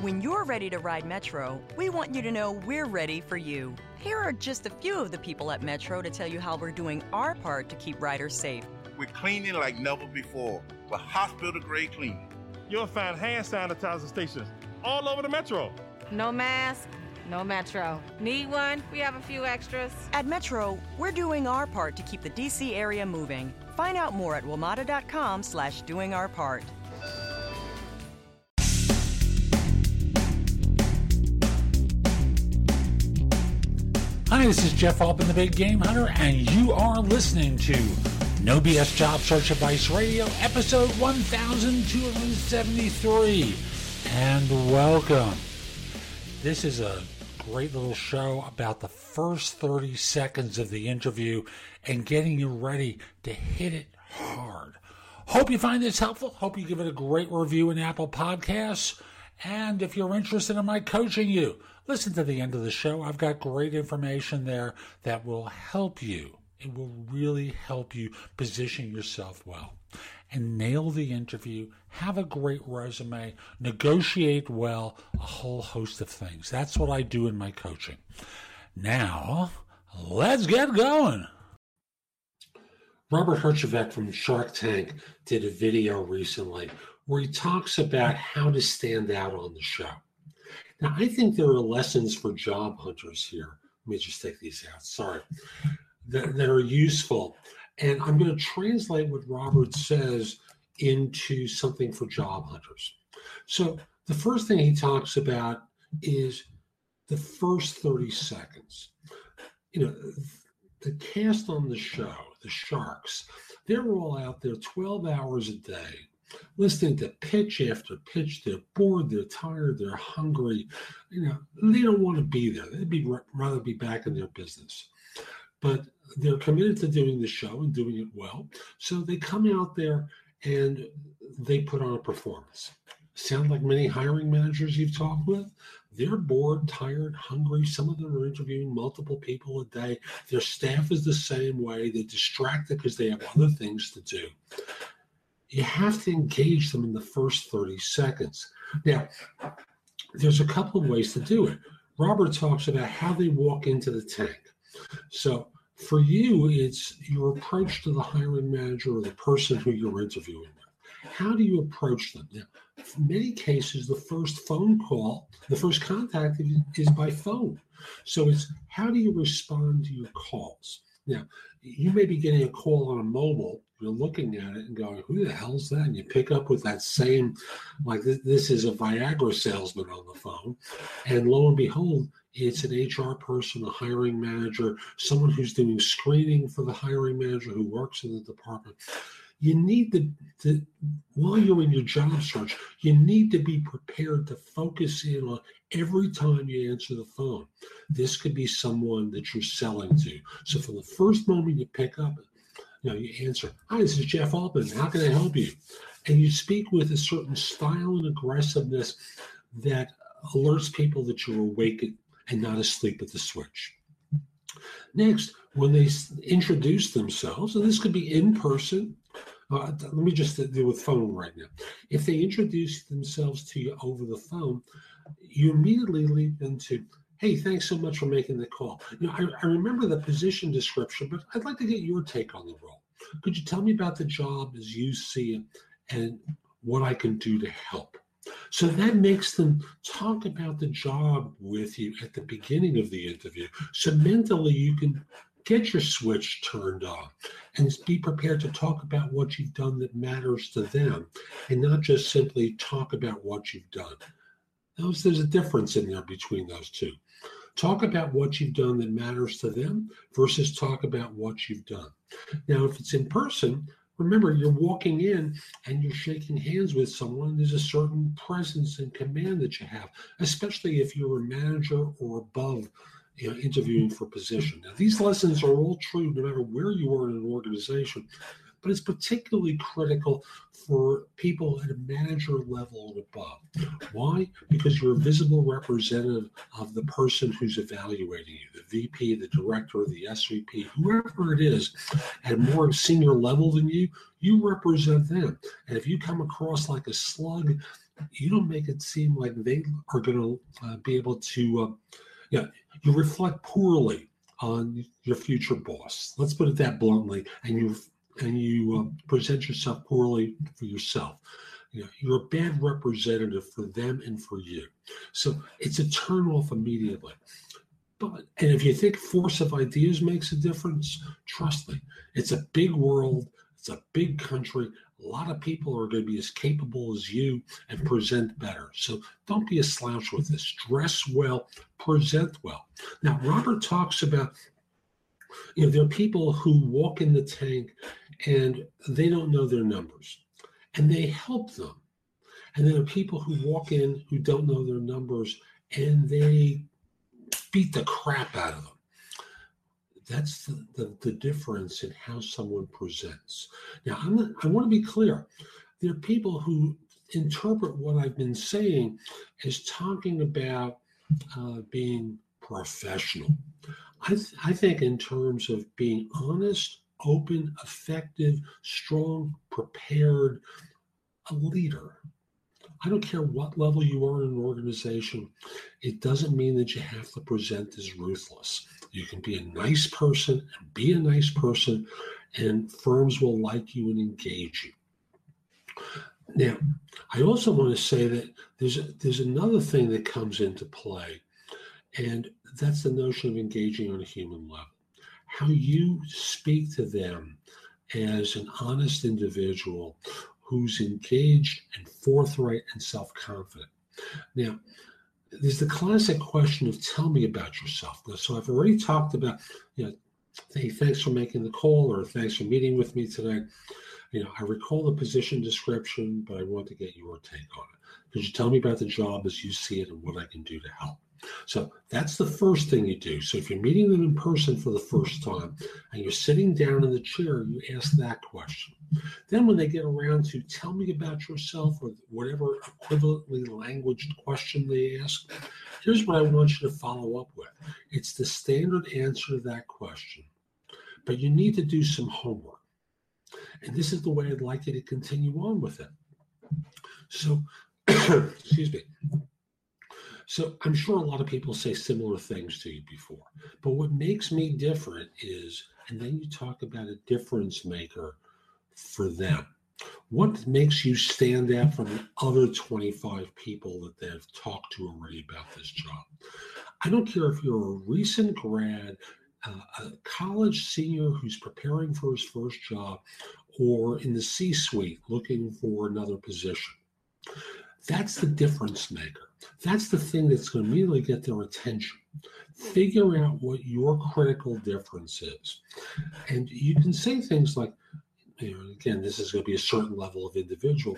When you're ready to ride Metro, we want you to know we're ready for you. Here are just a few of the people at Metro to tell you how we're doing our part to keep riders safe. We're cleaning like never before with hospital-grade cleaning. You'll find hand sanitizer stations all over the Metro. No mask, no Metro. Need one? We have a few extras. At Metro, we're doing our part to keep the D.C. area moving. Find out more at WMATA.com/doingourpart. Hi, this is Jeff Altman, the Big Game Hunter, and you are listening to No BS Job Search Advice Radio, episode 1273. And welcome. This is a great little show about the first 30 seconds of the interview and getting you ready to hit it hard. Hope you find this helpful. Hope you give it a great review in Apple Podcasts. And if you're interested in my coaching you, listen to the end of the show. I've got great information there that will help you. It will really help you position yourself well and nail the interview, have a great resume, negotiate well, a whole host of things. That's what I do in my coaching. Now, let's get going. Robert Herjavec from Shark Tank did a video recently where he talks about how to stand out on the show. Now, I think there are lessons for job hunters here. Let me just take these out. Sorry. That are useful. And I'm going to translate what Robert says into something for job hunters. So the first thing he talks about is the first 30 seconds. You know, the cast on the show, the Sharks, they're all out there 12 hours a day, listening to pitch after pitch. They're bored, they're tired, they're hungry. You know, they don't want to be there. They'd rather be back in their business. But they're committed to doing the show and doing it well. So they come out there and they put on a performance. Sound like many hiring managers you've talked with? They're bored, tired, hungry. Some of them are interviewing multiple people a day. Their staff is the same way. They're distracted because they have other things to do. You have to engage them in the first 30 seconds. Now, there's a couple of ways to do it. Robert talks about how they walk into the tank. So for you, it's your approach to the hiring manager or the person who you're interviewing with. How do you approach them? Now, in many cases, the first phone call, the first contact is by phone. So it's how do you respond to your calls? Now, you may be getting a call on a mobile. You're looking at it and going, who the hell's that? And you pick up with that same, like this is a Viagra salesman on the phone. And lo and behold, it's an HR person, a hiring manager, someone who's doing screening for the hiring manager who works in the department. You need to while you're in your job search, you need to be prepared to focus in on every time you answer the phone. This could be someone that you're selling to. So from the first moment you pick up, you answer, hi, this is Jeff Altman. How can I help you? And you speak with a certain style and aggressiveness that alerts people that you're awake and not asleep at the switch. Next, when they introduce themselves, and this could be in person, let me just deal with phone right now. If they introduce themselves to you over the phone, you immediately lead them to, hey, thanks so much for making the call. I remember the position description, but I'd like to get your take on the role. Could you tell me about the job as you see it and what I can do to help? So that makes them talk about the job with you at the beginning of the interview. So mentally you can get your switch turned on and be prepared to talk about what you've done that matters to them and not just simply talk about what you've done. There's a difference in there between those two. Talk about what you've done that matters to them versus talk about what you've done. Now, if it's in person, remember, you're walking in and you're shaking hands with someone. There's a certain presence and command that you have, especially if you're a manager or above, interviewing for position. Now, these lessons are all true no matter where you are in an organization, but it's particularly critical for people at a manager level and above. Why? Because you're a visible representative of the person who's evaluating you, the VP, the director, the SVP, whoever it is, at a more senior level than you, you represent them. And if you come across like a slug, you don't make it seem like they are going to be able to, you reflect poorly on your future boss. Let's put it that bluntly, and you present yourself poorly for yourself. You're a bad representative for them and for you. So it's a turn off immediately. And if you think force of ideas makes a difference, trust me, it's a big world. It's a big country. A lot of people are going to be as capable as you and present better. So don't be a slouch with this. Dress well, present well. Now, Robert talks about, there are people who walk in the tank and they don't know their numbers, and they help them. And there are people who walk in who don't know their numbers, and they beat the crap out of them. That's the difference in how someone presents. Now, I want to be clear. There are people who interpret what I've been saying as talking about being professional. I think in terms of being honest, open, effective, strong, prepared, a leader. I don't care what level you are in an organization. It doesn't mean that you have to present as ruthless. You can be a nice person and be a nice person, and firms will like you and engage you. Now, I also want to say that there's another thing that comes into play, and that's the notion of engaging on a human level. How you speak to them as an honest individual who's engaged and forthright and self-confident. Now, there's the classic question of tell me about yourself. So I've already talked about, hey, thanks for making the call, or thanks for meeting with me today. I recall the position description, but I want to get your take on it. Could you tell me about the job as you see it and what I can do to help? So that's the first thing you do. So if you're meeting them in person for the first time and you're sitting down in the chair, you ask that question. Then when they get around to tell me about yourself, or whatever equivalently languaged question they ask, here's what I want you to follow up with. It's the standard answer to that question, but you need to do some homework. And this is the way I'd like you to continue on with it. So, excuse me. So I'm sure a lot of people say similar things to you before, but what makes me different is, and then you talk about a difference maker for them. What makes you stand out from the other 25 people that they've talked to already about this job? I don't care if you're a recent grad, a college senior who's preparing for his first job, or in the C-suite looking for another position. That's the difference maker. That's the thing that's going to immediately get their attention. Figure out what your critical difference is. And you can say things like, again, this is going to be a certain level of individual.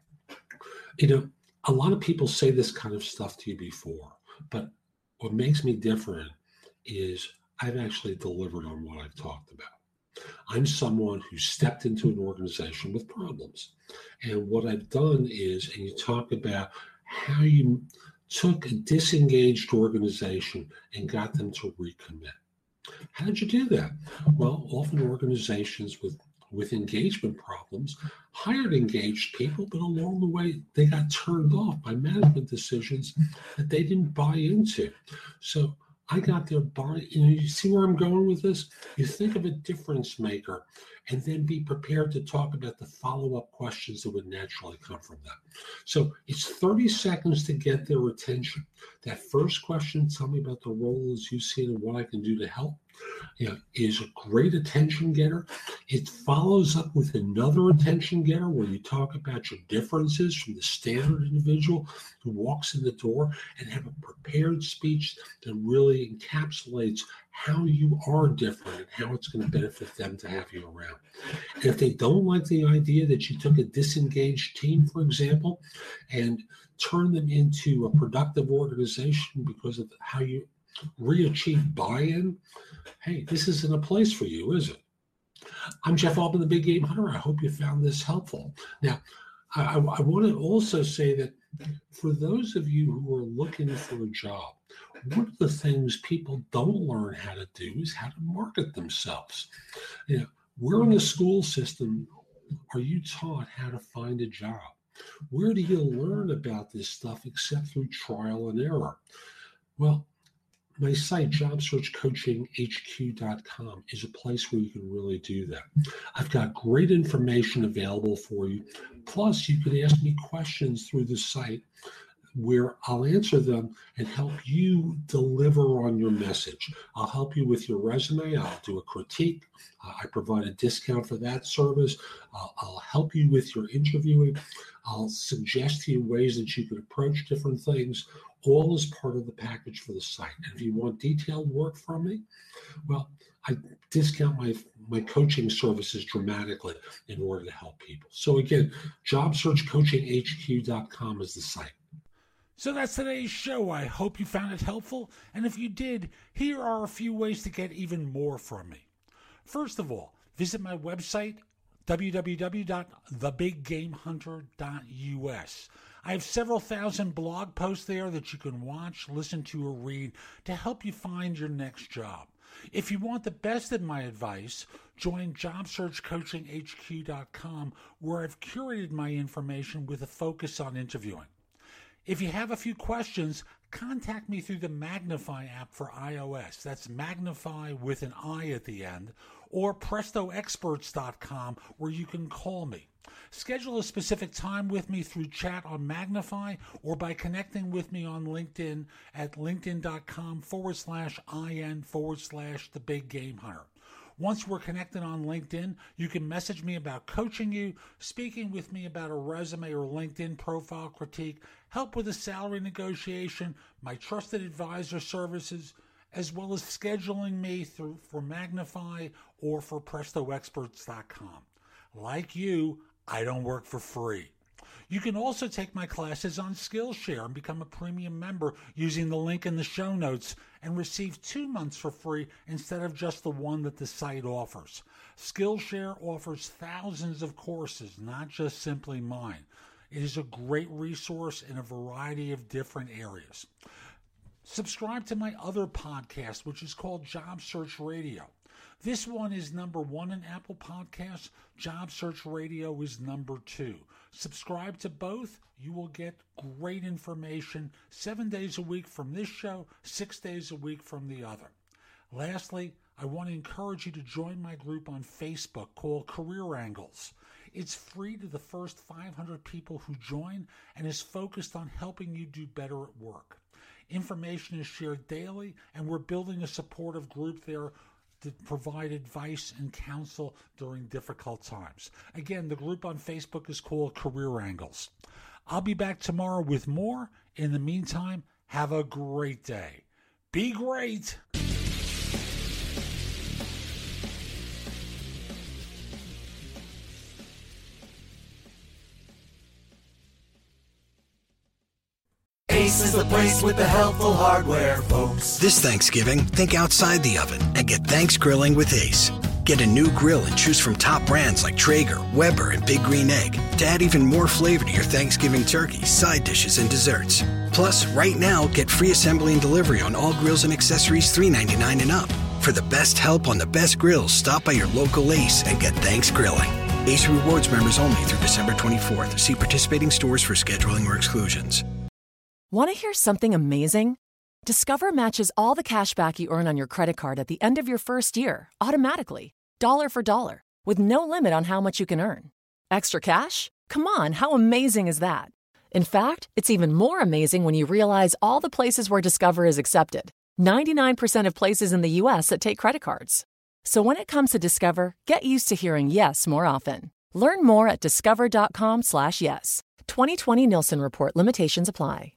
A lot of people say this kind of stuff to you before, but what makes me different is I've actually delivered on what I've talked about. I'm someone who stepped into an organization with problems. And what I've done is, and you talk about how you took a disengaged organization and got them to recommit. How did you do that? Well, often organizations with engagement problems hired engaged people, but along the way, they got turned off by management decisions that they didn't buy into. So I got their buy. You see where I'm going with this? You think of a difference maker and then be prepared to talk about the follow-up questions that would naturally come from them. So it's 30 seconds to get their attention. That first question, tell me about the role as you see it and what I can do to help, is a great attention getter. It follows up with another attention getter where you talk about your differences from the standard individual who walks in the door, and have a prepared speech that really encapsulates how you are different and how it's going to benefit them to have you around. And if they don't like the idea that you took a disengaged team, for example, and turned them into a productive organization because of how you re-achieve buy-in, hey, this isn't a place for you, is it? I'm Jeff Altman, the Big Game Hunter. I hope you found this helpful. Now, I want to also say that for those of you who are looking for a job, one of the things people don't learn how to do is how to market themselves. Where in the school system are you taught how to find a job? Where do you learn about this stuff except through trial and error? Well, my site, JobSearchCoachingHQ.com, is a place where you can really do that. I've got great information available for you. Plus, you can ask me questions through the site where I'll answer them and help you deliver on your message. I'll help you with your resume. I'll do a critique. I provide a discount for that service. I'll help you with your interviewing. I'll suggest to you ways that you can approach different things, all as part of the package for the site. And if you want detailed work from me, well, I discount my coaching services dramatically in order to help people. So again, JobSearchCoachingHQ.com is the site. So that's today's show. I hope you found it helpful. And if you did, here are a few ways to get even more from me. First of all, visit my website, www.thebiggamehunter.us. I have several thousand blog posts there that you can watch, listen to, or read to help you find your next job. If you want the best of my advice, join JobSearchCoachingHQ.com, where I've curated my information with a focus on interviewing. If you have a few questions, contact me through the Magnify app for iOS. That's Magnify with an I at the end, or PrestoExperts.com, where you can call me. Schedule a specific time with me through chat on Magnify or by connecting with me on LinkedIn at linkedin.com/IN/The Big Game Hunter. Once we're connected on LinkedIn, you can message me about coaching you, speaking with me about a resume or LinkedIn profile critique, help with a salary negotiation, my trusted advisor services, as well as scheduling me for Magnify or for PrestoExperts.com. Like you, I don't work for free. You can also take my classes on Skillshare and become a premium member using the link in the show notes and receive 2 months for free instead of just the one that the site offers. Skillshare offers thousands of courses, not just simply mine. It is a great resource in a variety of different areas. Subscribe to my other podcast, which is called Job Search Radio. This one is number 1 in Apple Podcasts. Job Search Radio is number 2. Subscribe to both. You will get great information 7 days a week from this show, 6 days a week from the other. Lastly, I want to encourage you to join my group on Facebook called Career Angles. It's free to the first 500 people who join and is focused on helping you do better at work. Information is shared daily, and we're building a supportive group there to provide advice and counsel during difficult times. Again, the group on Facebook is called Career Angles. I'll be back tomorrow with more. In the meantime, have a great day. Be great. Ace is the place with the helpful hardware, folks. This Thanksgiving, think outside the oven and get Thanks Grilling with Ace. Get a new grill and choose from top brands like Traeger, Weber, and Big Green Egg to add even more flavor to your Thanksgiving turkey, side dishes, and desserts. Plus, right now, get free assembly and delivery on all grills and accessories $3.99 and up. For the best help on the best grills, stop by your local Ace and get Thanks Grilling. Ace Rewards members only through December 24th. See participating stores for scheduling or exclusions. Want to hear something amazing? Discover matches all the cash back you earn on your credit card at the end of your first year, automatically, dollar for dollar, with no limit on how much you can earn. Extra cash? Come on, how amazing is that? In fact, it's even more amazing when you realize all the places where Discover is accepted. 99% of places in the U.S. that take credit cards. So when it comes to Discover, get used to hearing yes more often. Learn more at discover.com/yes. 2020 Nielsen Report limitations apply.